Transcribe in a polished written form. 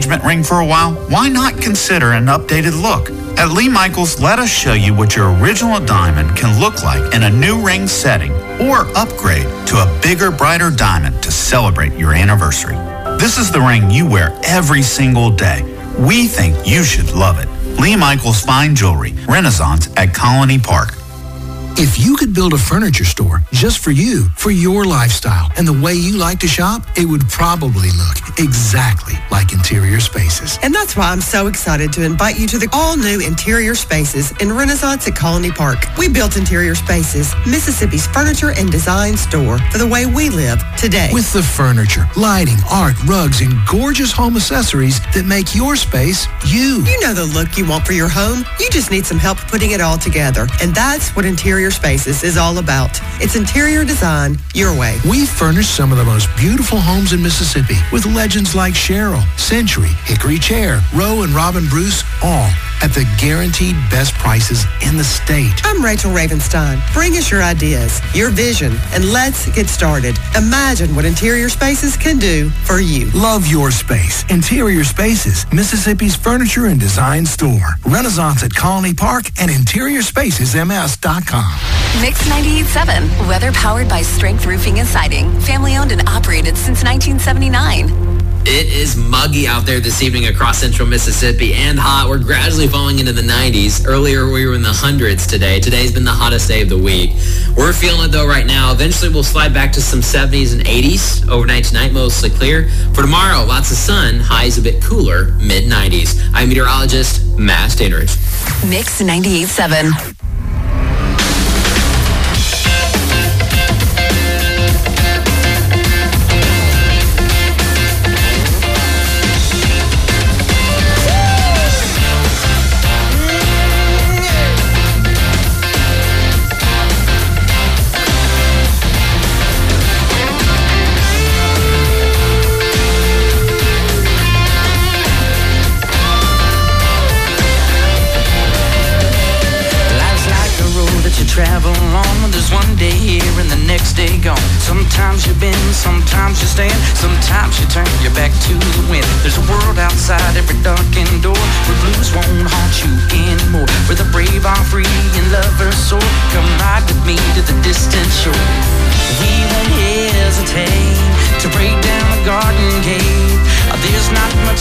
engagement ring for a while? Why not consider an updated look? At Lee Michaels, let us show you what your original diamond can look like in a new ring setting, or upgrade to a bigger, brighter diamond to celebrate your anniversary. This is the ring you wear every single day. We think you should love it. Lee Michaels Fine Jewelry, Renaissance at Colony Park. If you could build a furniture store just for you, for your lifestyle, and the way you like to shop, it would probably look exactly like Interior Spaces. And that's why I'm so excited to invite you to the all-new Interior Spaces in Renaissance at Colony Park. We built Interior Spaces, Mississippi's furniture and design store for the way we live today. With the furniture, lighting, art, rugs, and gorgeous home accessories that make your space you. You know the look you want for your home. You just need some help putting it all together. And that's what Interior Spaces is all about. It's interior design your way. We furnish some of the most beautiful homes in Mississippi with legends like Cheryl, Century, Hickory Chair, Roe and Robin Bruce, all at the guaranteed best prices in the state. I'm Rachel Ravenstein. Bring us your ideas, your vision, and let's get started. Imagine what Interior Spaces can do for you. Love your space. Interior Spaces, Mississippi's furniture and design store. Renaissance at Colony Park and InteriorSpacesMS.com. Mix 98.7, weather powered by Strength Roofing and Siding. Family owned and operated since 1979. It is muggy out there this evening across central Mississippi and hot. We're gradually falling into the 90s. Earlier, we were in the hundreds today. Today's been the hottest day of the week. We're feeling it, though, right now. Eventually, we'll slide back to some 70s and 80s. Overnight tonight, mostly clear. For tomorrow, lots of sun. Highs a bit cooler, mid-90s. I'm meteorologist Matt Stainridge. Mix 98.7. Travel on, there's one day here and the next day gone. Sometimes you bend, sometimes you stand, sometimes you turn your back to the wind. There's a world outside every darkened door where blues won't haunt you anymore, where the brave are free and lovers soar. Come ride with me to the distant shore. We won't hesitate to break down a garden gate. There's not much